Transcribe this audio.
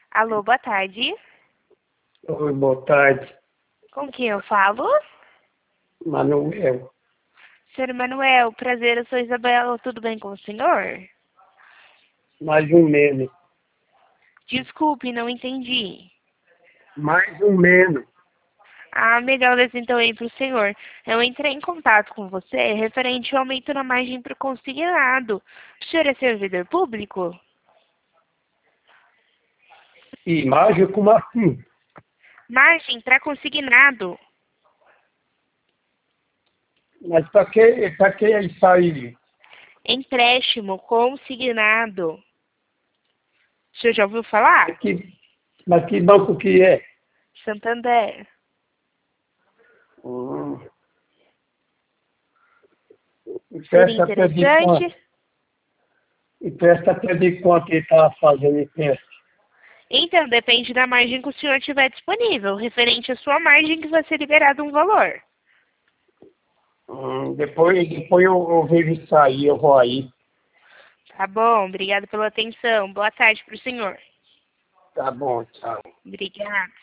Alô, boa tarde. Oi, boa tarde, Com quem eu falo? Manuel. Senhor Manuel, prazer, eu sou Isabela, tudo bem com o senhor? Mais ou menos. Desculpe, não entendi. Mais ou menos. Ah, melhor então aí para o senhor. Eu entrei em contato com você referente ao aumento na margem para o consignado. O senhor é servidor público? Imagem como assim? Margem para consignado. Mas pra que é isso aí? Empréstimo consignado. O senhor já ouviu falar? Mas que banco que é? Santander. Hum. Seria Empresta até de quanto? interessante? Empresta até de quanto ele estava fazendo empréstimo? Então, depende da margem que o senhor tiver disponível. Referente à sua margem que vai ser liberado um valor. Depois eu vejo isso aí, eu vou aí. Tá bom, obrigado pela atenção. Boa tarde para o senhor. Tá bom, tchau. Obrigada.